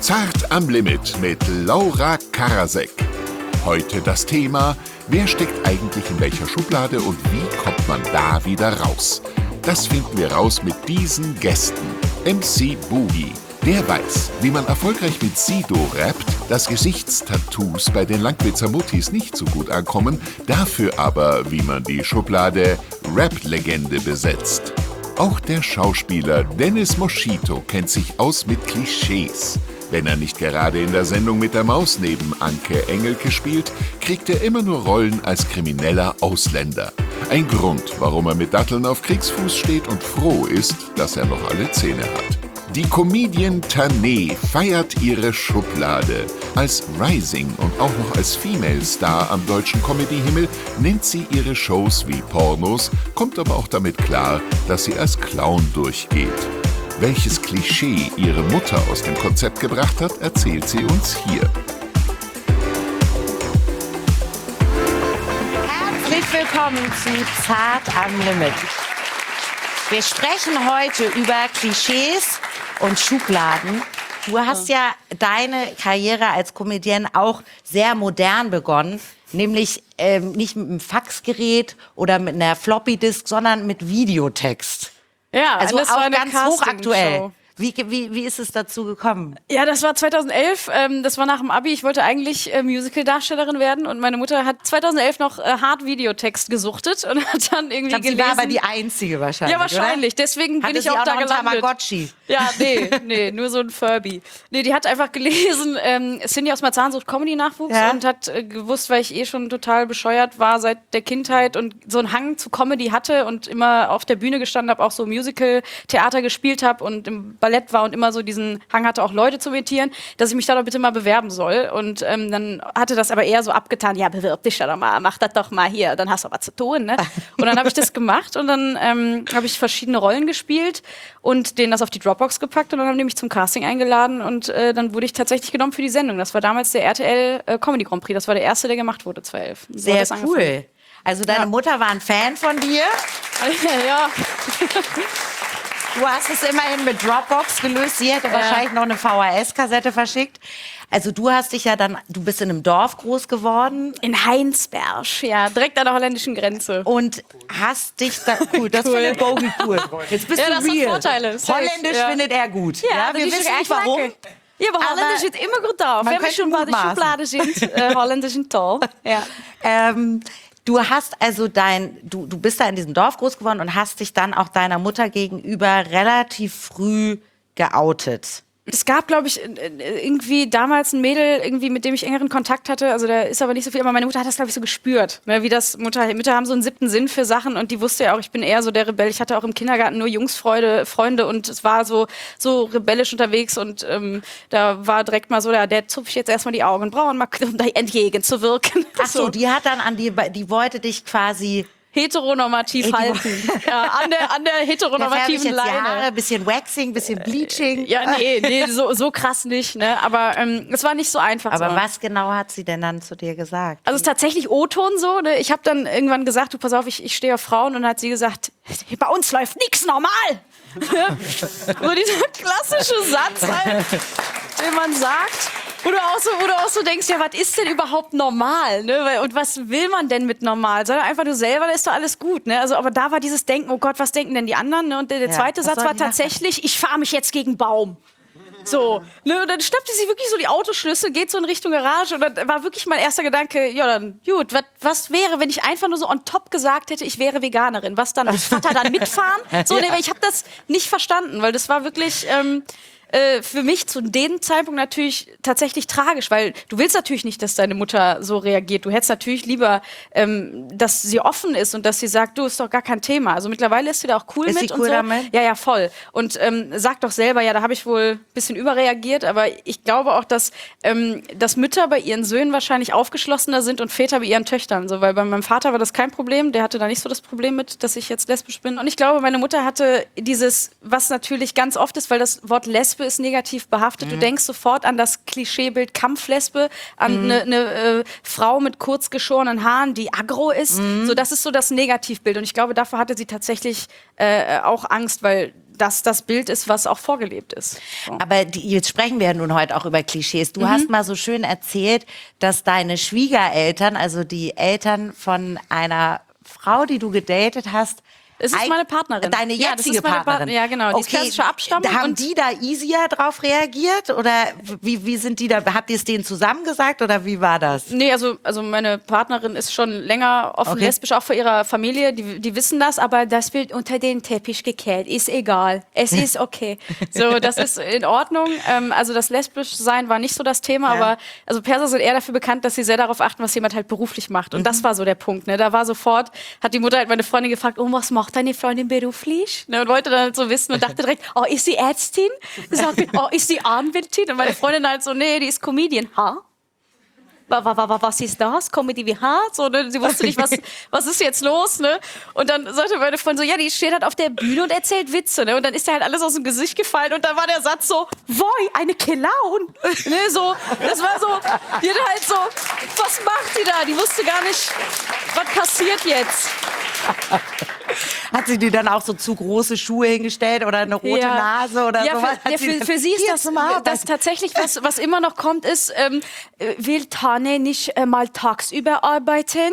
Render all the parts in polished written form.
Zart am Limit mit Laura Karasek. Heute das Thema: Wer steckt eigentlich in welcher Schublade und wie kommt man da wieder raus? Das finden wir raus mit diesen Gästen. MC Boogie. Der weiß, wie man erfolgreich mit Sido rappt, dass Gesichtstattoos bei den Langwitzer Muttis nicht so gut ankommen, dafür aber, wie man die Schublade Rap-Legende besetzt. Auch der Schauspieler Dennis Moschito kennt sich aus mit Klischees. Wenn er nicht gerade in der Sendung mit der Maus neben Anke Engelke spielt, kriegt er immer nur Rollen als krimineller Ausländer. Ein Grund, warum er mit Datteln auf Kriegsfuß steht und froh ist, dass er noch alle Zähne hat. Die Comedian Tané feiert ihre Schublade. Als Rising und auch noch als Female Star am deutschen Comedy-Himmel nennt sie ihre Shows wie Pornos, kommt aber auch damit klar, dass sie als Clown durchgeht. Welches Klischee ihre Mutter aus dem Konzept gebracht hat, erzählt sie uns hier. Herzlich willkommen zu Zart am Limit. Wir sprechen heute über Klischees und Schubladen. Du hast ja deine Karriere als Comedienne auch sehr modern begonnen. Nämlich nicht mit einem Faxgerät oder mit einer Floppy-Disk, sondern mit Videotext. Ja, also das auch war eine ganz hochaktuell. Show. Wie ist es dazu gekommen? Ja, das war 2011. Das war nach dem Abi. Ich wollte eigentlich Musical-Darstellerin werden und meine Mutter hat 2011 noch hart Videotext gesuchtet und hat dann irgendwie gelesen. Sie war aber die Einzige wahrscheinlich. Ja, wahrscheinlich. Oder? Deswegen Hatte bin ich sie auch da noch einen gelandet. Tamagotchi? Ja, nee, nur so ein Furby. Nee, die hat einfach gelesen, Cindy aus Marzahn sucht Comedy-Nachwuchs und hat gewusst, weil ich schon total bescheuert war seit der Kindheit und so einen Hang zu Comedy hatte und immer auf der Bühne gestanden habe, auch so Musical-Theater gespielt habe und im Ballett war und immer so diesen Hang hatte, auch Leute zu imitieren, dass ich mich da doch bitte mal bewerben soll. Und dann hatte das aber eher so abgetan, ja, bewirb dich doch mal, mach das doch mal hier, dann hast du was zu tun, ne? Und dann habe ich das gemacht und dann habe ich verschiedene Rollen gespielt und denen das auf die Dropbox gepackt und dann haben die mich zum Casting eingeladen und dann wurde ich tatsächlich genommen für die Sendung. Das war damals der RTL Comedy Grand Prix, das war der erste, der gemacht wurde, 2011. So sehr cool. Also deine Mutter war ein Fan von dir? Ja. Du hast es immerhin mit Dropbox gelöst. Sie hätte wahrscheinlich noch eine VHS-Kassette verschickt. Also du hast dich ja dann, du bist in einem Dorf groß geworden. In Heinsberg, ja, direkt an der holländischen Grenze. Und hast dich da, cool, das findet Bogie cool. Jetzt bist du das real. hat Vorteile. Holländisch findet er gut. Ja, wir wissen nicht warum. Ja, aber Holländisch ist immer gut drauf. Wenn wir schon bei der Schublade sind, Holländisch sind toll. Ja. Du hast also du bist da in diesem Dorf groß geworden und hast dich dann auch deiner Mutter gegenüber relativ früh geoutet. Es gab, glaube ich, irgendwie damals ein Mädel, irgendwie, mit dem ich engeren Kontakt hatte. Also da ist aber nicht so viel. Aber meine Mutter hat das, glaube ich, so gespürt. Ne? Wie das Mütter haben so einen 7. Sinn für Sachen. Und die wusste ja auch, ich bin eher so der Rebell. Ich hatte auch im Kindergarten nur Freunde. Und es war so rebellisch unterwegs. Und da war direkt mal so, der zupfe ich jetzt erstmal die Augenbrauen, mal, um da entgegenzuwirken. Ach so, die hat dann die wollte dich quasi heteronormativ halten. Ja, an der heteronormativen Leine. Haare, bisschen Waxing, bisschen Bleaching. Ja, nee, so krass nicht. Ne? Aber es war nicht so einfach. Aber so. was genau hat sie denn dann zu dir gesagt? Also es ist tatsächlich O-Ton so. Ne? Ich habe dann irgendwann gesagt, du pass auf, ich stehe auf Frauen. Und dann hat sie gesagt, bei uns läuft nichts normal. So dieser klassische Satz, halt, den man sagt. Wo du auch so denkst, ja, was ist denn überhaupt normal? Ne? Und was will man denn mit normal? Sei doch einfach du selber, da ist doch alles gut. Ne? Also, aber da war dieses Denken, oh Gott, was denken denn die anderen? Ne? Und der zweite Satz war tatsächlich, ich fahre mich jetzt gegen Baum. So, ne? Und dann schnappte sie wirklich so die Autoschlüssel, geht so in Richtung Garage und dann war wirklich mein erster Gedanke, ja dann, gut, was wäre, wenn ich einfach nur so on top gesagt hätte, ich wäre Veganerin? Was dann? Als Vater dann mitfahren? So, ne, ich habe das nicht verstanden, weil das war wirklich für mich zu dem Zeitpunkt natürlich tatsächlich tragisch, weil du willst natürlich nicht, dass deine Mutter so reagiert. Du hättest natürlich lieber, dass sie offen ist und dass sie sagt, du, ist doch gar kein Thema. Also mittlerweile ist sie da auch cool ist mit. Sie cool und so. Damit? Ja, voll. Und sagt doch selber, ja, da habe ich wohl ein bisschen überreagiert, aber ich glaube auch, dass Mütter bei ihren Söhnen wahrscheinlich aufgeschlossener sind und Väter bei ihren Töchtern. So, weil bei meinem Vater war das kein Problem, der hatte da nicht so das Problem mit, dass ich jetzt lesbisch bin. Und ich glaube, meine Mutter hatte dieses, was natürlich ganz oft ist, weil das Wort Lesbe ist negativ behaftet. Du denkst sofort an das Klischeebild Kampflesbe, an eine Frau mit kurz geschorenen Haaren, die aggro ist. So, das ist so das Negativbild. Und ich glaube, davor hatte sie tatsächlich auch Angst, weil das Bild ist, was auch vorgelebt ist. So. Aber jetzt sprechen wir ja nun heute auch über Klischees. Du hast mal so schön erzählt, dass deine Schwiegereltern, also die Eltern von einer Frau, die du gedatet hast, Es ist meine Partnerin. Deine jetzige Partnerin? Ja, genau. Die ist klassischer Abstammung. Haben die da easier drauf reagiert? Oder wie sind die da? Habt ihr es denen zusammen gesagt? Oder wie war das? Nee, also meine Partnerin ist schon länger offen lesbisch, auch für ihre Familie. Die wissen das, aber das wird unter den Teppich gekehrt. Ist egal. Es ist okay. So, das ist in Ordnung. Also das Lesbischsein war nicht so das Thema, aber also Perser sind eher dafür bekannt, dass sie sehr darauf achten, was jemand halt beruflich macht. Und das war so der Punkt. Ne? Da war sofort, hat die Mutter halt meine Freundin gefragt, oh, was macht deine Freundin beruflich? Ne, und wollte dann halt so wissen und dachte direkt, oh, ist sie Ärztin? Sagte, oh, ist sie Anwältin? Und meine Freundin halt so, nee, die ist Comedian. Ha? Was ist das? Comedy wie hart? So, ne? Sie wusste nicht, was ist jetzt los? Ne? Und dann sagte meine Freundin so, ja, die steht halt auf der Bühne und erzählt Witze. Ne? Und dann ist der halt alles aus dem Gesicht gefallen und dann war der Satz so, woi, eine Clown. Ne, so, das war so, die hat halt so, was macht die da? Die wusste gar nicht, was passiert jetzt. Hat sie dir dann auch so zu große Schuhe hingestellt oder eine rote Nase oder sowas? Für sie ist das tatsächlich, was immer noch kommt, ist, will Tane nicht mal tagsüber arbeiten?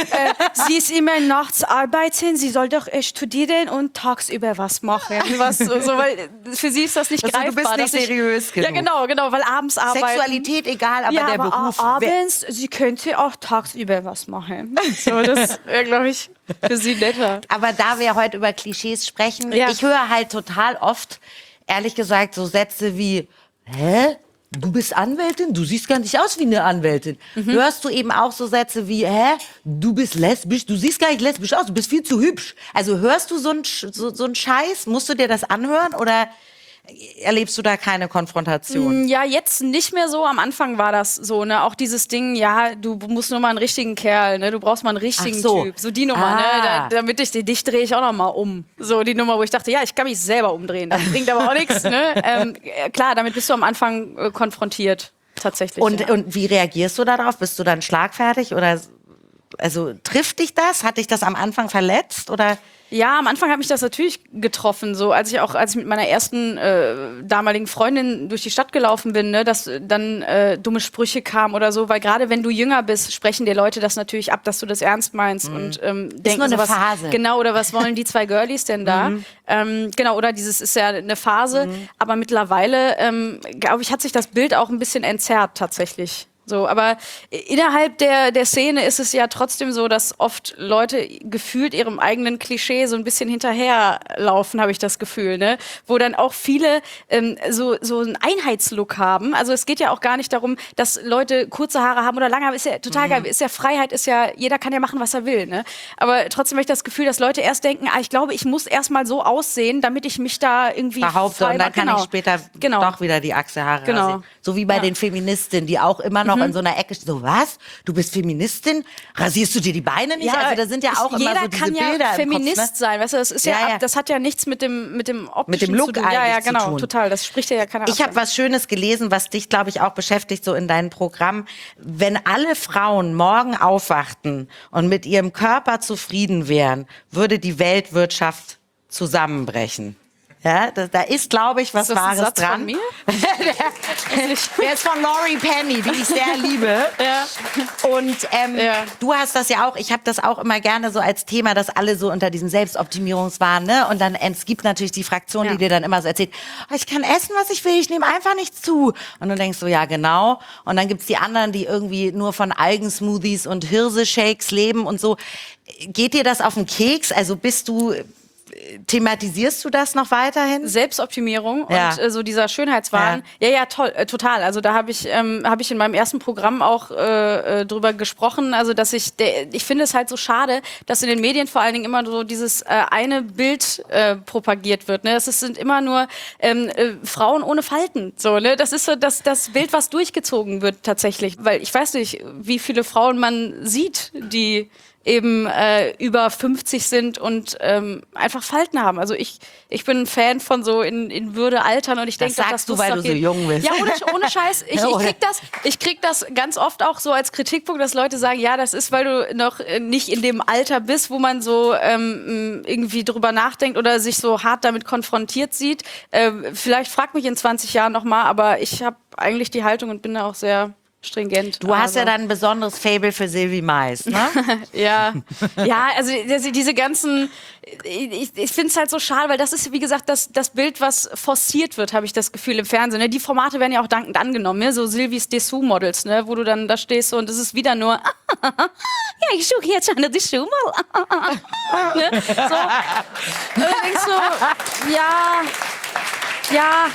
Sie ist immer nachts arbeiten, sie soll doch studieren und tagsüber was machen. Weil für sie ist das nicht greifbar. Du bist nicht seriös genug. Ja, genau, weil abends arbeiten. Sexualität egal, aber der Beruf. Abends, sie könnte auch tagsüber was machen. So, das wäre, glaube ich, für sie netter. Aber da wir heute über Klischees sprechen, Ja. ich höre halt total oft, ehrlich gesagt, so Sätze wie, hä? Du bist Anwältin? Du siehst gar nicht aus wie eine Anwältin. Hörst du eben auch so Sätze wie, hä? Du bist lesbisch? Du siehst gar nicht lesbisch aus, du bist viel zu hübsch. Also hörst du so einen Scheiß? Musst du dir das anhören oder erlebst du da keine Konfrontation? Ja, jetzt nicht mehr so. Am Anfang war das so, ne? Auch dieses Ding, ja, du musst nur mal einen richtigen Kerl, ne? Du brauchst mal einen richtigen Typ. So die Nummer, ne? Damit dich drehe ich auch noch mal um. So die Nummer, wo ich dachte, ja, ich kann mich selber umdrehen. Das bringt aber auch nichts, ne? Klar, damit bist du am Anfang konfrontiert, tatsächlich. Und wie reagierst du darauf? Bist du dann schlagfertig oder also trifft dich das? Hat dich das am Anfang verletzt oder? Ja, am Anfang hat mich das natürlich getroffen, so als ich mit meiner ersten damaligen Freundin durch die Stadt gelaufen bin, ne, dass dann dumme Sprüche kamen oder so, weil gerade wenn du jünger bist, sprechen dir Leute das natürlich ab, dass du das ernst meinst und denken nur eine so, Phase. Genau, oder was wollen die zwei Girlies denn da? Genau, oder dieses ist ja eine Phase, aber mittlerweile, glaube ich, hat sich das Bild auch ein bisschen entzerrt tatsächlich. So, aber innerhalb der Szene ist es ja trotzdem so, dass oft Leute gefühlt ihrem eigenen Klischee so ein bisschen hinterherlaufen, habe ich das Gefühl, ne? Wo dann auch viele so einen Einheitslook haben. Also es geht ja auch gar nicht darum, dass Leute kurze Haare haben oder lange Haare. Ist ja total geil. Ist ja Freiheit, ist ja, jeder kann ja machen, was er will, ne? Aber trotzdem habe ich das Gefühl, dass Leute erst denken, ich glaube, ich muss erst mal so aussehen, damit ich mich da irgendwie behaupte und dann kann ich später doch wieder die Achselhaare rasieren. So wie bei den Feministinnen, die auch immer noch in so einer Ecke stehen. So, was? Du bist Feministin? Rasierst du dir die Beine nicht? Ja, also da sind ja auch immer so diese Bilder kann ja Feminist im Kopf, ne? sein, weißt du, das ist das hat ja nichts mit dem optischen mit dem Look zu tun. eigentlich Ja, genau, zu tun. total. Das spricht ja keiner Ich habe was Schönes gelesen, was dich, glaube ich, auch beschäftigt, so in deinem Programm. Wenn alle Frauen morgen aufwachten und mit ihrem Körper zufrieden wären, würde die Weltwirtschaft zusammenbrechen. Ja, da ist, glaube ich, was Wahres Satz dran. Von mir? Der ist von Laurie Penny, die ich sehr liebe. Ja. Und du hast das ja auch, ich habe das auch immer gerne so als Thema, dass alle so unter diesem Selbstoptimierungswahn, ne? Und dann es gibt natürlich die Fraktion, die dir dann immer so erzählt, ich kann essen, was ich will, ich nehme einfach nichts zu. Und du denkst so, ja genau. Und dann gibt's die anderen, die irgendwie nur von Algensmoothies und Hirseshakes leben und so. Geht dir das auf den Keks? Also thematisierst du das noch weiterhin? Selbstoptimierung und so dieser Schönheitswahn. Ja, toll, total. Also da habe ich in meinem ersten Programm auch drüber gesprochen, also dass ich finde es halt so schade, dass in den Medien vor allen Dingen immer so dieses eine Bild propagiert wird. Ne? Sind immer nur Frauen ohne Falten. So, ne? Das ist so das Bild, was durchgezogen wird tatsächlich. Weil ich weiß nicht, wie viele Frauen man sieht, die eben über 50 sind und einfach Falten haben. Also ich bin ein Fan von so in Würde altern und ich denke, das sagst du, weil du so jung bist. Ja, ohne Scheiß. Ich krieg das ganz oft auch so als Kritikpunkt, dass Leute sagen, ja, das ist, weil du noch nicht in dem Alter bist, wo man so irgendwie drüber nachdenkt oder sich so hart damit konfrontiert sieht. Vielleicht frag mich in 20 Jahren noch mal, aber ich habe eigentlich die Haltung und bin da auch sehr stringent. Du hast ja dann ein besonderes Faible für Sylvie Mais, ne? Ja, also diese ganzen, ich finde es halt so schade, weil das ist, wie gesagt, das Bild, was forciert wird, habe ich das Gefühl im Fernsehen. Ne? Die Formate werden ja auch dankend angenommen, ne? So Sylvies Dessous-Models, ne? Wo du dann da stehst und es ist wieder nur, ja, ich suche jetzt eine Dessous-Model. Ne? So. Und du denkst so, ja.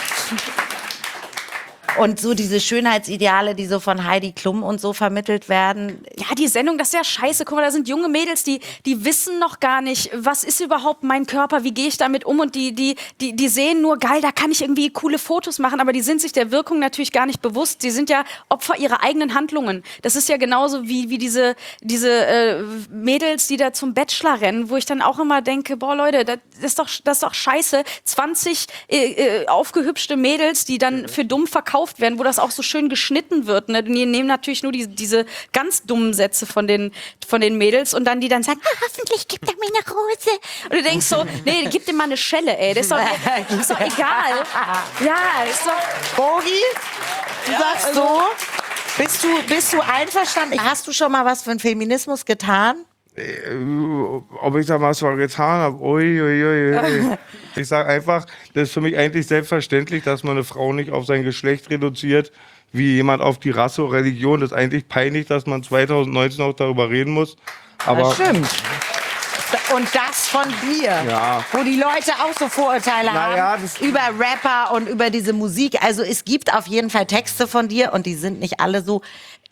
Und so diese Schönheitsideale, die so von Heidi Klum und so vermittelt werden. Ja, die Sendung, das ist ja scheiße. Guck mal, da sind junge Mädels, die wissen noch gar nicht, was ist überhaupt mein Körper, wie gehe ich damit um und die sehen nur, geil, da kann ich irgendwie coole Fotos machen, aber die sind sich der Wirkung natürlich gar nicht bewusst. Sie sind ja Opfer ihrer eigenen Handlungen. Das ist ja genauso wie diese Mädels, die da zum Bachelor rennen, wo ich dann auch immer denke, boah Leute, das ist doch scheiße. 20 aufgehübschte Mädels, die dann für dumm verkauft werden, wo das auch so schön geschnitten wird. Ne? Die nehmen natürlich nur diese ganz dummen Sätze von den Mädels und dann die dann sagen, hoffentlich gibt er mir eine Rose. Und du denkst so, nee, gib dir mal eine Schelle, ey. Das ist doch egal. Ja, ist doch... Bogi, du sagst so, bist du einverstanden? Hast du schon mal was für den Feminismus getan? Ob ich da was getan habe? Ui. Ich sage einfach, das ist für mich eigentlich selbstverständlich, dass man eine Frau nicht auf sein Geschlecht reduziert, wie jemand auf die Rasse oder Religion. Das ist eigentlich peinlich, dass man 2019 auch darüber reden muss. Aber das stimmt. Und das von dir, ja. Wo die Leute auch so Vorurteile haben über Rapper und über diese Musik. Also es gibt auf jeden Fall Texte von dir und die sind nicht alle so...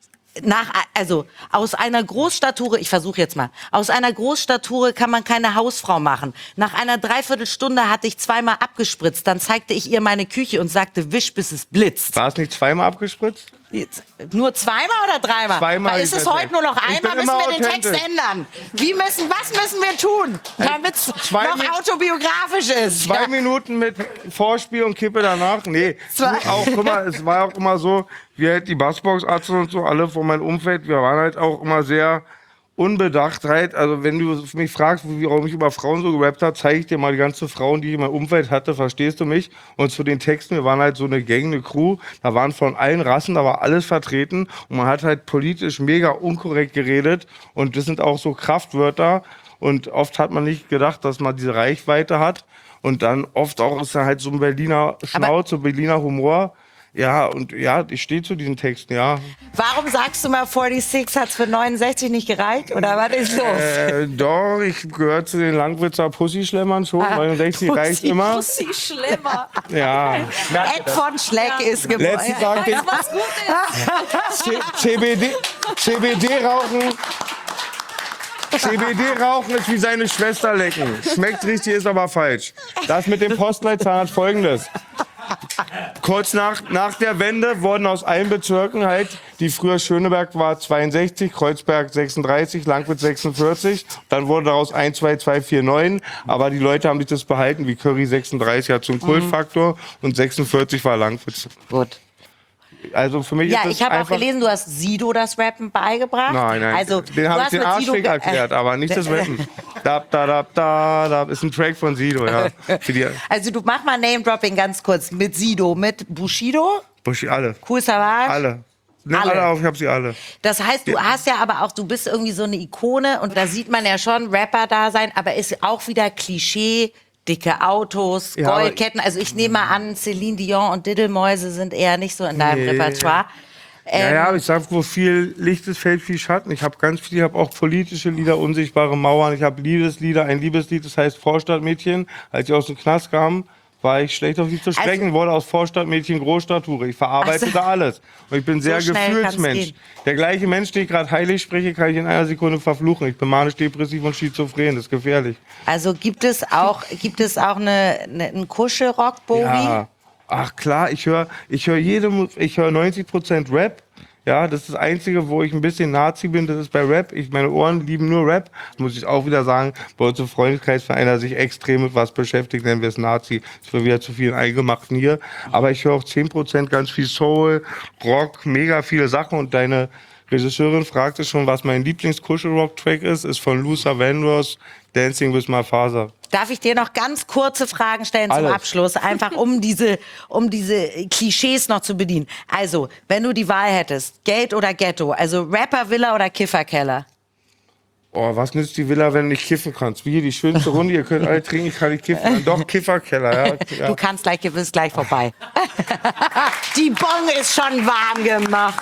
aus einer Großstadttour, ich versuche jetzt mal, aus einer Großstadttour kann man keine Hausfrau machen. Nach einer Dreiviertelstunde hatte ich zweimal abgespritzt, dann zeigte ich ihr meine Küche und sagte, wisch bis es blitzt. War es nicht zweimal abgespritzt? Jetzt, nur zweimal oder dreimal? Zweimal. Weil ist es heute nur noch einmal, müssen wir den Text ändern. Was müssen wir tun, damit es noch autobiografisch ist? 2 Minuten mit Vorspiel und Kippe danach? Nee. Guck mal, es war auch immer so, wir halt die Bassbox-Ärzte und so, alle von meinem Umfeld, wir waren halt auch immer sehr unbedacht halt. Also wenn du mich fragst, warum ich über Frauen so gerappt habe, zeige ich dir mal die ganzen Frauen, die ich in meinem Umfeld hatte, verstehst du mich? Und zu den Texten, wir waren halt so eine Gang, eine Crew, da waren von allen Rassen, da war alles vertreten und man hat halt politisch mega unkorrekt geredet und das sind auch so Kraftwörter und oft hat man nicht gedacht, dass man diese Reichweite hat und dann oft auch ist da halt so ein Berliner Schnauz, so Berliner Humor. Ja, und ja, ich stehe zu diesen Texten, ja. Warum sagst du mal, 46 hat's für 69 nicht gereicht? Oder was ist los? Doch, ich gehöre zu den Langwitzer Pussy-Schlemmern schon. 69 reicht immer. Pussy-Schlemmer. Ja. Ed von Schleck ist geboren. Letzten Tag den Was gut ist. CBD rauchen ist wie seine Schwester lecken. Schmeckt richtig, ist aber falsch. Das mit dem Postleitzahlen hat Folgendes. Kurz nach der Wende wurden aus allen Bezirken halt, die früher Schöneberg war 62, Kreuzberg 36, Langwitz 46, dann wurde daraus 12249, aber die Leute haben sich das behalten, wie Curry 36 hat zum Kultfaktor und 46 war Langwitz. Gut. Also für mich Ja, ist das ich habe auch einfach... gelesen, du hast Sido das Rappen beigebracht. Nein, Also, den habe ich den Arschfick erklärt, aber nicht das Rappen. Da ist ein Track von Sido, ja. Also du mach mal Name-Dropping ganz kurz mit Sido, mit Bushido, Alle. Kool Savas. Alle. Nimm alle auf, ich hab sie alle. Das heißt, du hast ja aber auch, du bist irgendwie so eine Ikone und da sieht man ja schon Rapper da sein, aber ist auch wieder Klischee. Dicke Autos, Ja, Goldketten. Also ich nehme mal an, Celine Dion und Diddelmäuse sind eher nicht so in deinem Repertoire. Ja, ich sag, wo viel Licht ist, fällt viel Schatten. Ich habe ganz viel, ich habe auch politische Lieder, unsichtbare Mauern. Ich habe Liebeslieder, ein Liebeslied, das heißt Vorstadtmädchen. Als ich aus dem Knast kam, war ich schlecht auf sie zu sprechen, wurde aus Vorstadtmädchen Großstadthure. Ich verarbeite da alles. Und ich bin sehr So schnell Gefühlsmensch. kann's gehen. Der gleiche Mensch, den ich gerade heilig spreche, kann ich in einer Sekunde verfluchen. Ich bin manisch-depressiv und schizophren. Das ist gefährlich. Also gibt es auch einen Kuschelrock, Bogi? Ja. Ach klar, ich höre 90% Rap. Ja, das ist das Einzige, wo ich ein bisschen Nazi bin, das ist bei Rap. Meine Ohren lieben nur Rap. Muss ich auch wieder sagen, bei uns im Freundeskreis, wenn einer sich extrem mit was beschäftigt, nennen wir es Nazi. Das war wieder zu viel Eingemachten hier. Aber ich höre auch 10% ganz viel Soul, Rock, mega viele Sachen. Und deine Regisseurin fragte schon, was mein Lieblings-Kuschel-Rock-Track ist von Luther Vandross, Dancing with My Father. Darf ich dir noch ganz kurze Fragen stellen zum Alles. Abschluss? Einfach um diese Klischees noch zu bedienen. Also, wenn du die Wahl hättest, Geld oder Ghetto, also Rapper-Villa oder Kifferkeller? Oh, was nützt die Villa, wenn du nicht kiffen kannst? Wie die schönste Runde, ihr könnt alle trinken, ich kann nicht kiffen. Dann doch, Kifferkeller, ja. Du kannst gleich kiffen, ist gleich vorbei. Die Bong ist schon warm gemacht.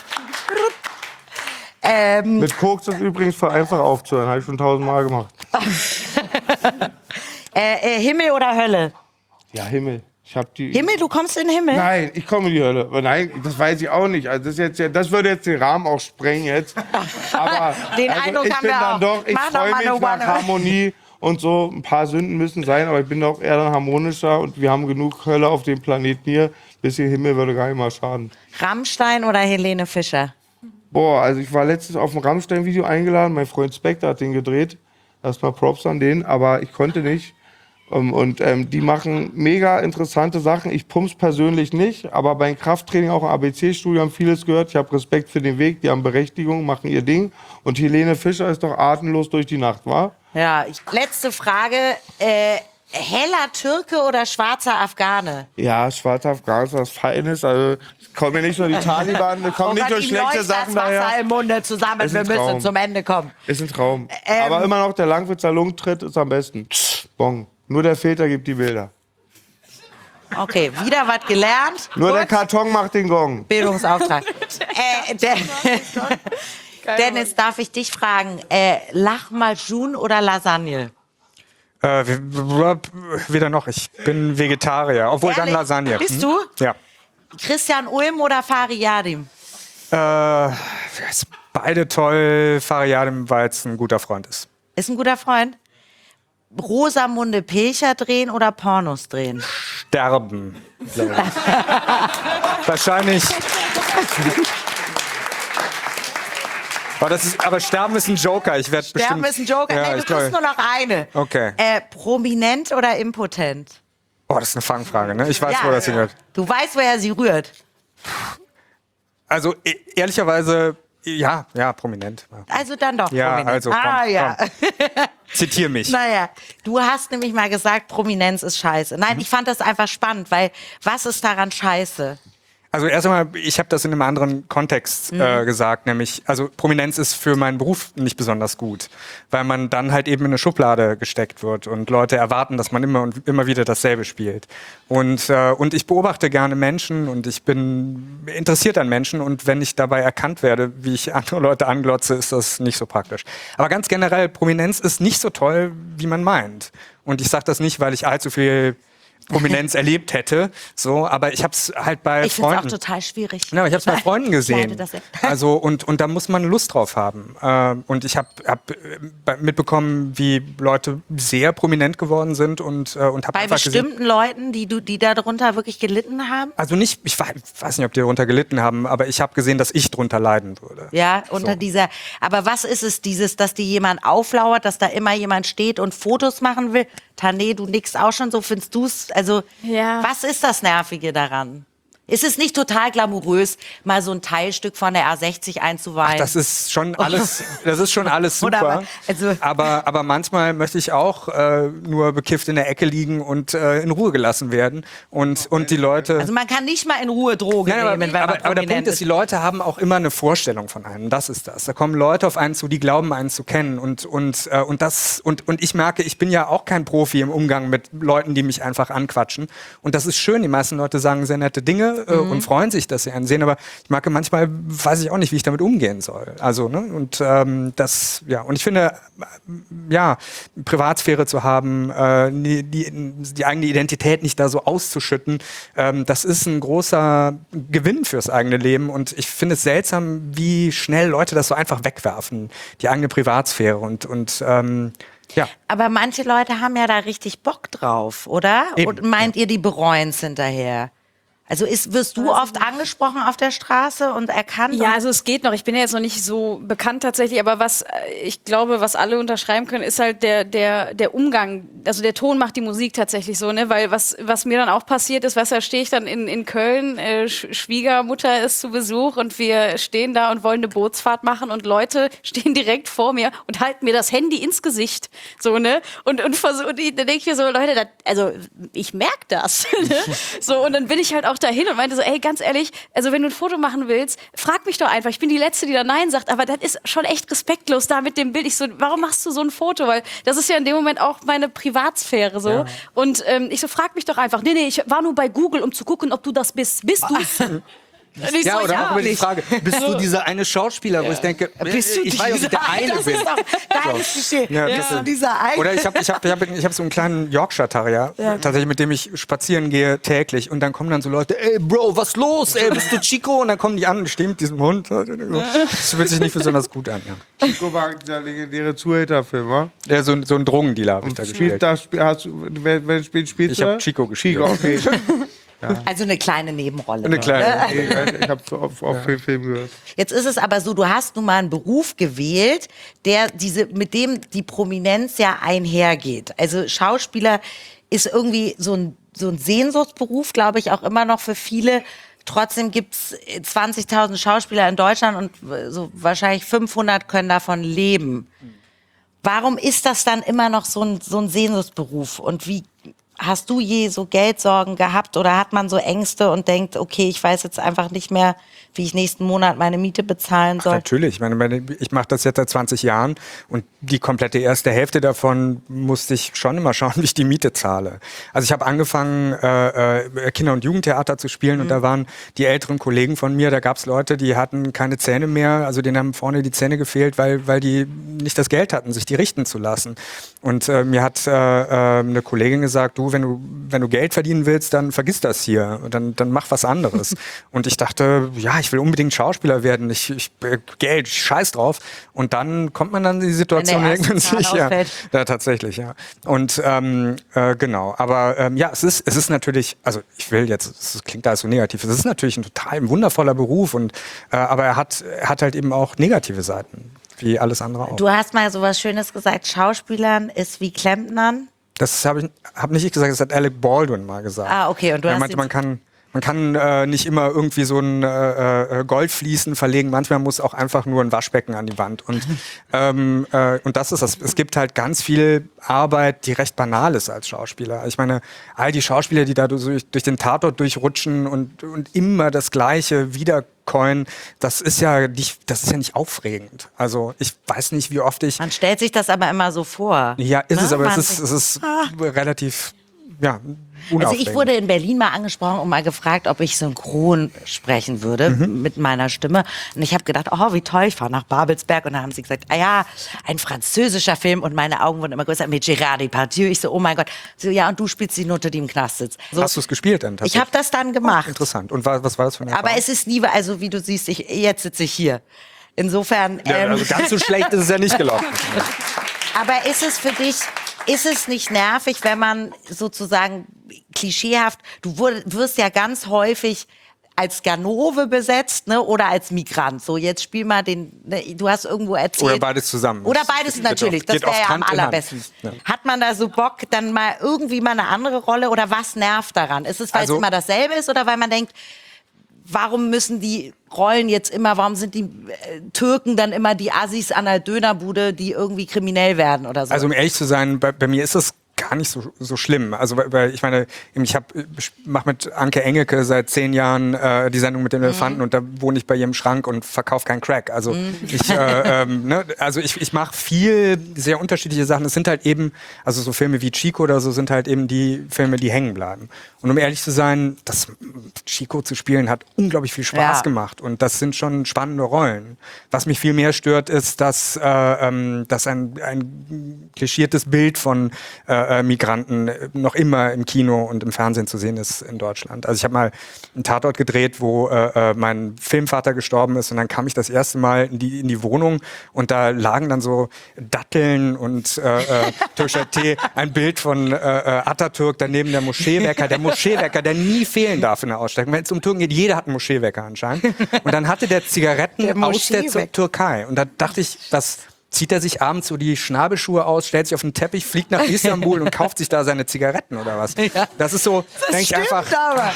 Mit Koks ist übrigens voll einfach aufzuhören, habe ich schon 1000-mal gemacht. Himmel oder Hölle? Ja, Himmel. Ich hab die. Himmel, du kommst in den Himmel? Nein, ich komme in die Hölle. Aber nein, das weiß ich auch nicht. Also das würde jetzt den Rahmen auch sprengen jetzt. Aber Den also Eindruck ich haben bin wir dann auch. doch, ich Mach doch freue mal mich eine nach One- Harmonie und so. Ein paar Sünden müssen sein, aber ich bin doch eher dann harmonischer und wir haben genug Hölle auf dem Planeten hier. Bisschen Himmel würde gar nicht mal schaden. Rammstein oder Helene Fischer? Boah, also ich war letztens auf ein Rammstein-Video eingeladen. Mein Freund Spectre hat den gedreht. Erstmal Props an den, aber ich konnte nicht. Die machen mega interessante Sachen. Ich pump's persönlich nicht, aber beim Krafttraining, auch im ABC-Studio, haben vieles gehört. Ich habe Respekt für den Weg, die haben Berechtigung, machen ihr Ding. Und Helene Fischer ist doch atemlos durch die Nacht, wa? Ja, letzte Frage. Heller Türke oder schwarzer Afghane? Ja, schwarzer Afghaner ist was Feines. Also kommen ja nicht nur die Taliban, da kommen nicht nur ihm schlechte läuft Sachen das Wasser daher. im Munde zusammen. Ist Wir ein müssen Traum. zum Ende kommen. Ist ein Traum. Aber immer noch der Langwitzer Lungentritt ist am besten. Bong. Nur der Filter gibt die Bilder. Okay, wieder was gelernt. Nur Gut. der Karton macht den Gong. Bildungsauftrag. Dennis, darf ich dich fragen, Lahmacun oder Lasagne? Weder noch. Ich bin Vegetarier. Obwohl dann Ehrlich? Lasagne. Bist du? Ja. Christian Ulm oder Fari Yadim? Ist beide toll. Fariadim, weil es ein guter Freund ist. Ist ein guter Freund. Rosamunde Pilcher drehen oder Pornos drehen? Sterben. glaub ich. Wahrscheinlich. Aber Sterben ist ein Joker. Ich werde bestimmt. Sterben ist ein Joker. Ja, Nee, ich du kriegst glaub- nur noch eine. Okay. Prominent oder impotent? Oh, das ist eine Fangfrage, ne? Ich weiß, wo das hingehört. Du weißt, woher sie rührt. Also ehrlicherweise, ja, prominent. Also dann doch Ja, prominent. also, komm, ja. Zitier mich. Naja, du hast nämlich mal gesagt, Prominenz ist scheiße. Nein, ich fand das einfach spannend, weil was ist daran scheiße? Also erst einmal, ich habe das in einem anderen Kontext gesagt, nämlich, also Prominenz ist für meinen Beruf nicht besonders gut, weil man dann halt eben in eine Schublade gesteckt wird und Leute erwarten, dass man immer und immer wieder dasselbe spielt. Und ich beobachte gerne Menschen und ich bin interessiert an Menschen und wenn ich dabei erkannt werde, wie ich andere Leute anglotze, ist das nicht so praktisch. Aber ganz generell, Prominenz ist nicht so toll, wie man meint. Und ich sage das nicht, weil ich allzu viel Prominenz erlebt hätte, so, aber ich habe es halt bei Ich finde es auch Freunden. total schwierig. Ja, ich habe es bei Freunden Ich leide gesehen. das ja. Also und da muss man Lust drauf haben. Und ich habe mitbekommen, wie Leute sehr prominent geworden sind und habe Bei einfach gesehen. bestimmten Leuten, die darunter wirklich gelitten haben? Also nicht, ich weiß nicht, ob die darunter gelitten haben, aber ich habe gesehen, dass ich drunter leiden würde. Ja, unter So. dieser. Aber was ist es, dass dir jemand auflauert, dass da immer jemand steht und Fotos machen will? Tané, du nickst auch schon so, findest du's? Also, Ja. was ist das Nervige daran? Ist es nicht total glamourös, mal so ein Teilstück von der A60 einzuweihen? Das ist schon alles, Oder super. aber, also- aber manchmal möchte ich auch nur bekifft in der Ecke liegen und in Ruhe gelassen werden. Und die Leute. Also man kann nicht mal in Ruhe Drogen Nein, nehmen, wenn man aber der prominent Punkt ist, die Leute haben auch immer eine Vorstellung von einem. Das ist das. Da kommen Leute auf einen zu, die glauben, einen zu kennen. Und ich merke, ich bin ja auch kein Profi im Umgang mit Leuten, die mich einfach anquatschen. Und das ist schön. Die meisten Leute sagen sehr nette Dinge und freuen sich, dass sie einen sehen. Aber ich merke, manchmal weiß ich auch nicht, wie ich damit umgehen soll. Also, ne? Und und ich finde, ja, Privatsphäre zu haben, die eigene Identität nicht da so auszuschütten, das ist ein großer Gewinn fürs eigene Leben. Und ich finde es seltsam, wie schnell Leute das so einfach wegwerfen, die eigene Privatsphäre. Ja. Aber manche Leute haben ja da richtig Bock drauf, oder? Eben, Und meint ihr, die bereuen es hinterher? Also wirst du oft angesprochen auf der Straße und erkannt? Ja, also es geht noch. Ich bin ja jetzt noch nicht so bekannt tatsächlich, aber was ich glaube, was alle unterschreiben können, ist halt der Umgang. Also der Ton macht die Musik tatsächlich so, ne? Weil was mir dann auch passiert ist, da stehe ich dann in Köln, Schwiegermutter ist zu Besuch und wir stehen da und wollen eine Bootsfahrt machen und Leute stehen direkt vor mir und halten mir das Handy ins Gesicht, so, ne? Und dann denke ich mir so, Leute, also ich merke das, ne? So, und dann bin ich halt auch dahin und meinte so, ey, ganz ehrlich, also wenn du ein Foto machen willst, frag mich doch einfach. Ich bin die Letzte, die da Nein sagt, aber das ist schon echt respektlos da mit dem Bild. Ich so, warum machst du so ein Foto? Weil das ist ja in dem Moment auch meine Privatsphäre so. Ja. Und ich so, frag mich doch einfach. Nee, ich war nur bei Google, um zu gucken, ob du das bist. Bist du's? Ja, oder auch über die Frage, bist du dieser eine Schauspieler, wo ich denke, ich weiß nicht, der eine bin. Bist du dieser eine? Oder ich hab so einen kleinen Yorkshire Terrier, tatsächlich, mit dem ich spazieren gehe täglich. Und dann kommen dann so Leute, ey Bro, was los? Ey, bist du Chico? Und dann kommen die an und stehen mit diesem Hund. Das fühlt sich nicht besonders gut an. Ja. Chico war der legendäre Zuhälterfilm, wa? Ja, so ein Drogendealer habe ich da gespielt. Wer spielst du? Ich habe Chico gespielt. Chico, okay. Ja. Also eine kleine Nebenrolle. Eine kleine. Ich habe auf viel Film gehört. Jetzt ist es aber so, du hast nun mal einen Beruf gewählt, mit dem die Prominenz ja einhergeht. Also Schauspieler ist irgendwie so ein Sehnsuchtsberuf, glaube ich, auch immer noch für viele. Trotzdem gibt's 20.000 Schauspieler in Deutschland und so wahrscheinlich 500 können davon leben. Warum ist das dann immer noch so ein Sehnsuchtsberuf? Und wie hast du je so Geldsorgen gehabt oder hat man so Ängste und denkt, okay, ich weiß jetzt einfach nicht mehr, wie ich nächsten Monat meine Miete bezahlen soll? Natürlich, ich mache das jetzt seit 20 Jahren und die komplette erste Hälfte davon musste ich schon immer schauen, wie ich die Miete zahle. Also ich habe angefangen, Kinder- und Jugendtheater zu spielen und da waren die älteren Kollegen von mir, da gab es Leute, die hatten keine Zähne mehr, also denen haben vorne die Zähne gefehlt, weil die nicht das Geld hatten, sich die richten zu lassen. Und mir hat eine Kollegin gesagt, wenn du Geld verdienen willst, dann vergiss das hier. Dann mach was anderes. Und ich dachte, ja, ich will unbedingt Schauspieler werden. Geld, scheiß drauf. Und dann kommt man dann in die Situation irgendwann sich. Ja, tatsächlich, ja. Und genau. Aber ja, es ist natürlich, also es klingt alles so negativ. Es ist natürlich ein wundervoller Beruf aber er hat halt eben auch negative Seiten, wie alles andere auch. Du hast mal so was Schönes gesagt, Schauspielern ist wie Klempnern. Das habe nicht ich gesagt, das hat Alec Baldwin mal gesagt. Ah, okay. Und du hast meinte, man kann nicht immer irgendwie so ein Goldfliesen verlegen. Manchmal muss auch einfach nur ein Waschbecken an die Wand. Und das ist das. Es gibt halt ganz viel Arbeit, die recht banal ist als Schauspieler. Ich meine, all die Schauspieler, die da durch den Tatort durchrutschen und immer das Gleiche wiedercoin, das ist ja nicht aufregend. Also ich weiß nicht, wie oft Man stellt sich das aber immer so vor. Ja, ist es, aber es ist relativ, ja, also ich wurde in Berlin mal angesprochen und mal gefragt, ob ich synchron sprechen würde mit meiner Stimme. Und ich habe gedacht, oh, wie toll, ich fahre nach Babelsberg. Und dann haben sie gesagt, ein französischer Film. Und meine Augen wurden immer größer, mit Gérard Depardieu. Ich so, oh mein Gott. So, ja, und du spielst die Nutte, die im Knast sitzt. So, hast du es gespielt dann? Ich habe das dann gemacht. Interessant. Und was war das für eine Erfahrung? Aber es ist nie, also wie du siehst, jetzt sitze ich hier. Insofern... also ganz so schlecht ist es ja nicht gelaufen. Aber ist es nicht nervig, wenn man sozusagen klischeehaft, wirst ja ganz häufig als Ganove besetzt, ne, oder als Migrant. So, jetzt spiel mal du hast irgendwo erzählt. Oder beides zusammen. Oder beides natürlich, das wäre ja am allerbesten. Ja. Hat man da so Bock, dann mal irgendwie mal eine andere Rolle oder was nervt daran? Ist es, weil es immer dasselbe ist oder weil man denkt, warum müssen die Rollen jetzt immer, warum sind die Türken dann immer die Assis an der Dönerbude, die irgendwie kriminell werden oder so? Also um ehrlich zu sein, bei mir ist das gar nicht so schlimm. Also weil ich meine, ich mache mit Anke Engelke seit 10 Jahren die Sendung mit den Elefanten und da wohne ich bei ihrem Schrank und verkaufe keinen Crack. Also ich mache viel sehr unterschiedliche Sachen. Es sind halt eben, also so Filme wie Chico oder so sind halt eben die Filme, die hängen bleiben. Und um ehrlich zu sein, das Chico zu spielen hat unglaublich viel Spaß gemacht und das sind schon spannende Rollen. Was mich viel mehr stört, ist, dass ein klischiertes Bild von Migranten noch immer im Kino und im Fernsehen zu sehen ist in Deutschland. Also ich habe mal einen Tatort gedreht, wo mein Filmvater gestorben ist und dann kam ich das erste Mal in die Wohnung und da lagen dann so Datteln und türkischer Tee, ein Bild von Atatürk, daneben der Moscheewecker, der nie fehlen darf in der Ausstellung. Wenn es um Türken geht, jeder hat einen Moscheewecker anscheinend. Und dann hatte der Zigaretten aus der Türkei. Und da dachte ich, was zieht er sich abends so die Schnabelschuhe aus, stellt sich auf den Teppich, fliegt nach Istanbul und kauft sich da seine Zigaretten oder was? Ja. Das ist so, denke ich einfach. Aber.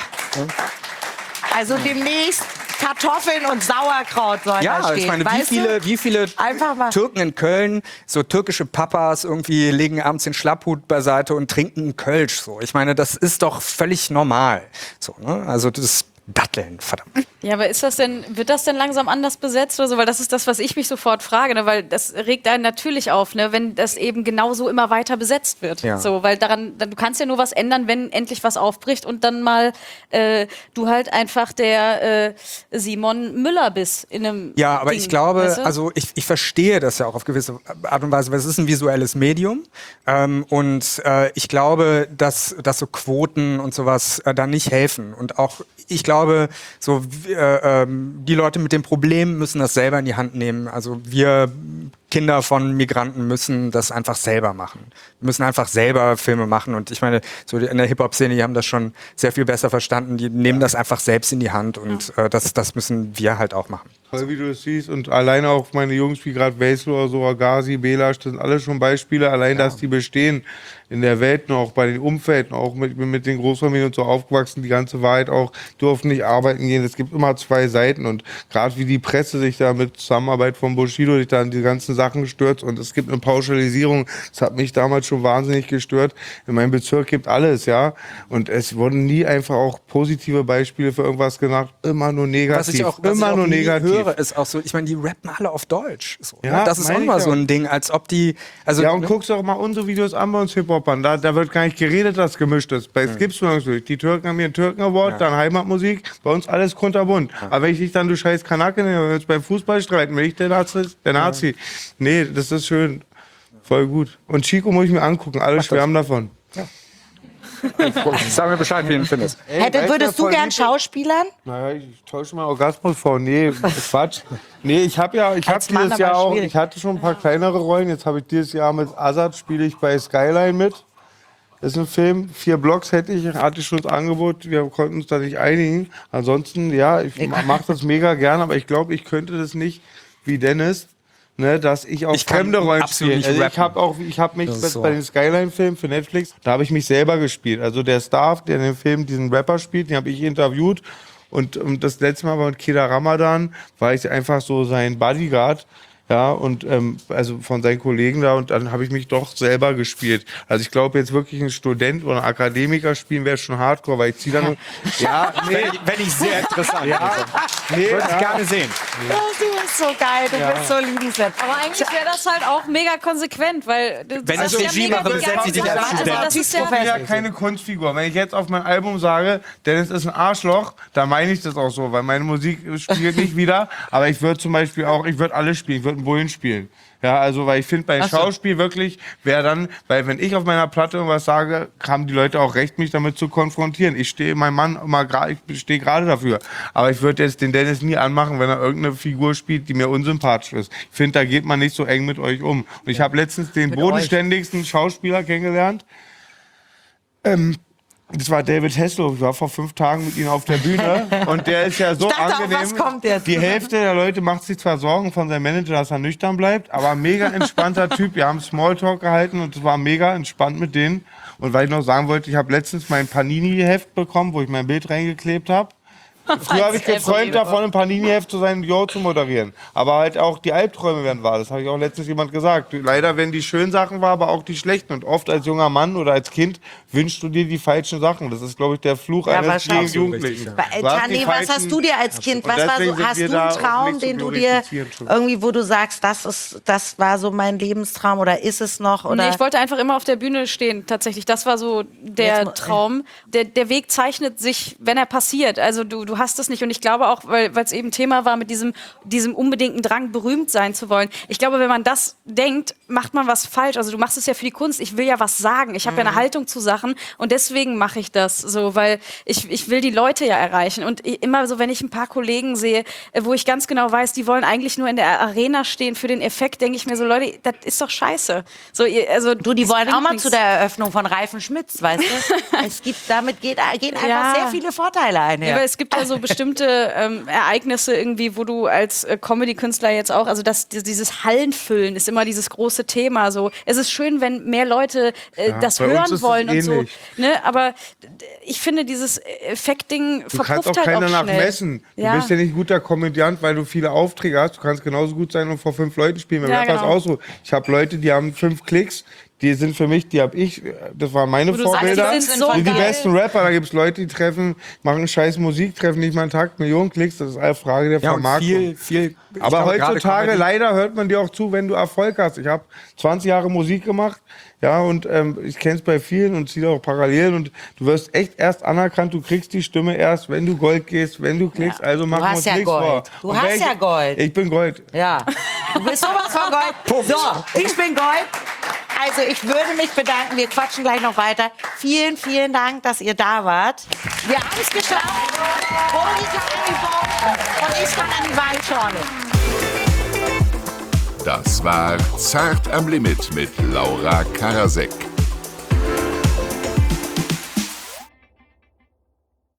Also demnächst Kartoffeln und Sauerkraut sollen da stehen. Ich meine, wie viele Türken in Köln, so türkische Papas irgendwie legen abends den Schlapphut beiseite und trinken einen Kölsch. So. Ich meine, das ist doch völlig normal. So, ne? Also das Datteln, verdammt. Ja, aber wird das denn langsam anders besetzt oder so? Weil das ist das, was ich mich sofort frage, ne? Weil das regt einen natürlich auf, ne? Wenn das eben genauso immer weiter besetzt wird. Ja. So, weil du kannst ja nur was ändern, wenn endlich was aufbricht und dann mal du halt einfach der Simon Müller bist in einem Ja, aber Ding, ich glaube, weißt du? also ich verstehe das ja auch auf gewisse Art und Weise, weil es ist ein visuelles Medium und ich glaube, dass so Quoten und sowas da nicht helfen und auch ich glaube, so die Leute mit dem Problem müssen das selber in die Hand nehmen. Also wir Kinder von Migranten müssen das einfach selber machen. Wir müssen einfach selber Filme machen. Und ich meine, so in der Hip-Hop-Szene, die haben das schon sehr viel besser verstanden. Die nehmen das einfach selbst in die Hand und das müssen wir halt auch machen. Toll, wie du das siehst. Und alleine auch meine Jungs, wie gerade Weisel oder so, Agazi, Belasch, das sind alle schon Beispiele. Allein, dass die bestehen in der Welt noch, bei den Umfelden, auch mit den Großfamilien und so aufgewachsen, die ganze Wahrheit auch, durften nicht arbeiten gehen. Es gibt immer zwei Seiten. Und gerade wie die Presse sich da mit Zusammenarbeit von Bushido sich da an die ganzen Sachen stürzt. Und es gibt eine Pauschalisierung. Das hat mich damals schon wahnsinnig gestört. In meinem Bezirk gibt alles, ja. Und es wurden nie einfach auch positive Beispiele für irgendwas genannt. Immer nur negativ. Was ich auch nie höre, ist auch so, ich meine, die rappen alle auf Deutsch. So, ja, das ist auch immer so ein Ding, als ob die... Also, ja, und guckst auch mal unsere Videos an bei uns Hip-Hopern. Da wird gar nicht geredet, dass gemischt ist. Es gibt's nirgendwo. Die Türken haben hier einen Türken-Award, dann Heimatmusik. Bei uns alles kunterbunt. Aber wenn ich dich dann, du scheiß Kanake, wenn wir uns beim Fußball streiten, bin ich der Nazi. Nee, das ist schön. Voll gut. Und Chico muss ich mir angucken. Alle schwärmen davon. Ja. Sag mir Bescheid, wie du ihn findest. Würdest du gern Schauspielern? Naja, ich täusche mal Orgasmus vor. Nee, Quatsch. Nee, ich dieses Jahr auch, ich hatte schon ein paar kleinere Rollen. Jetzt habe ich dieses Jahr mit Azad, spiele ich bei Skyline mit. Das ist ein Film, 4 Blocks hatte ich schon das Angebot, wir konnten uns da nicht einigen. Ansonsten, ja, ich mache das mega gerne, aber ich glaube, ich könnte das nicht wie Dennis, ne, dass ich auch fremde Rollen spiele. Also ich habe mich bei den Skyline-Filmen für Netflix, da habe ich mich selber gespielt. Also der Star, der in dem Film diesen Rapper spielt, den habe ich interviewt. Und das letzte Mal mit Keda Ramadan war ich einfach so sein Bodyguard. Ja, und also von seinen Kollegen da, und dann habe ich mich doch selber gespielt. Also ich glaube, jetzt wirklich ein Student oder ein Akademiker spielen wäre schon hardcore, weil ich ziehe dann... ja, wenn ich sehr interessant würde ich gerne sehen. Ja, du bist so geil, du bist so liebenswert. Aber eigentlich wäre das halt auch mega konsequent, weil... Wenn ich Regie mache, besetze ich dich als Student. Das ist ja keine Kunstfigur. Wenn ich jetzt auf mein Album sage, Dennis ist ein Arschloch, dann meine ich das auch so, weil meine Musik spielt nicht wieder. Aber ich würde zum Beispiel auch, ich würde alles spielen, ich würde einen Bullen spielen. Ja, also, weil ich finde, bei Schauspiel wirklich wäre dann, weil wenn ich auf meiner Platte irgendwas sage, haben die Leute auch recht, mich damit zu konfrontieren. Ich stehe, mein Mann, ich stehe gerade dafür. Aber ich würde jetzt den Dennis nie anmachen, wenn er irgendeine Figur spielt, die mir unsympathisch ist. Ich finde, da geht man nicht so eng mit euch um. Und ich habe letztens den bodenständigsten Schauspieler kennengelernt. Das war David Hasselhoff. Ich war vor 5 Tagen mit ihm auf der Bühne. Und der ist ja so angenehm. Was kommt jetzt? Die Hälfte der Leute macht sich zwar Sorgen von seinem Manager, dass er nüchtern bleibt, aber ein mega entspannter Typ. Wir haben Smalltalk gehalten und es war mega entspannt mit denen. Und weil ich noch sagen wollte, ich habe letztens mein Panini-Heft bekommen, wo ich mein Bild reingeklebt habe. Früher habe ich geträumt davon, im Panini-Heft zu sein, zu moderieren. Aber halt auch die Albträume werden wahr. Das habe ich auch letztens jemand gesagt. Leider werden die schönen Sachen wahr, aber auch die schlechten. Und oft als junger Mann oder als Kind wünschst du dir die falschen Sachen. Das ist, glaube ich, der Fluch eines jeden Jugendlichen. Tani, was hast du dir als Kind? Hast du einen Traum, den du dir irgendwie, wo du sagst, das war so mein Lebenstraum oder ist es noch? Oder? Nee, ich wollte einfach immer auf der Bühne stehen, tatsächlich. Das war so der Traum. Der Weg zeichnet sich, wenn er passiert. Also du du hast es nicht. Und ich glaube auch, weil es eben Thema war mit diesem unbedingten Drang, berühmt sein zu wollen. Ich glaube, wenn man das denkt, macht man was falsch. Also du machst es ja für die Kunst. Ich will ja was sagen. Ich habe ja eine Haltung zu Sachen und deswegen mache ich das so, weil ich will die Leute ja erreichen. Und immer so, wenn ich ein paar Kollegen sehe, wo ich ganz genau weiß, die wollen eigentlich nur in der Arena stehen für den Effekt, denke ich mir so, Leute, das ist doch scheiße. So, also die wollen auch mal zu der Eröffnung von Reifen Schmitz, weißt du? Damit gehen einfach sehr viele Vorteile einher. Ja, aber es gibt ja so bestimmte Ereignisse irgendwie, wo du als Comedy-Künstler jetzt auch, also dieses Hallenfüllen ist immer dieses große Thema. So, es ist schön, wenn mehr Leute das hören wollen und so. Ne? Aber ich finde, dieses Effektding verpufft halt auch schnell. Du kannst auch keiner nachmessen. Du bist ja nicht ein guter Komödiant, weil du viele Aufträge hast. Du kannst genauso gut sein und vor 5 Leuten spielen. Mir war das auch so. Ich habe Leute, die haben 5 Klicks. Die sind für mich, das waren meine Vorbilder. Die besten Rapper, da gibt es Leute, die machen scheiß Musik, treffen nicht mal einen Takt, Millionen Klicks, das ist eine Frage der Vermarktung. Aber heutzutage, leider hört man dir auch zu, wenn du Erfolg hast. Ich habe 20 Jahre Musik gemacht, ja, und ich kenne es bei vielen und ziehe auch Parallelen und du wirst echt erst anerkannt, du kriegst die Stimme erst, wenn du Gold gehst, wenn du klickst, also machen wir uns nichts vor. Du hast ja Gold. Ich bin Gold. Ja, du bist sowas von Gold. So, ich bin Gold. Also ich würde mich bedanken, wir quatschen gleich noch weiter. Vielen, vielen Dank, dass ihr da wart. Wir haben es geschafft. Monika an die Baum und ich kann an die Weinschorle. Das war Zart am Limit mit Laura Karasek.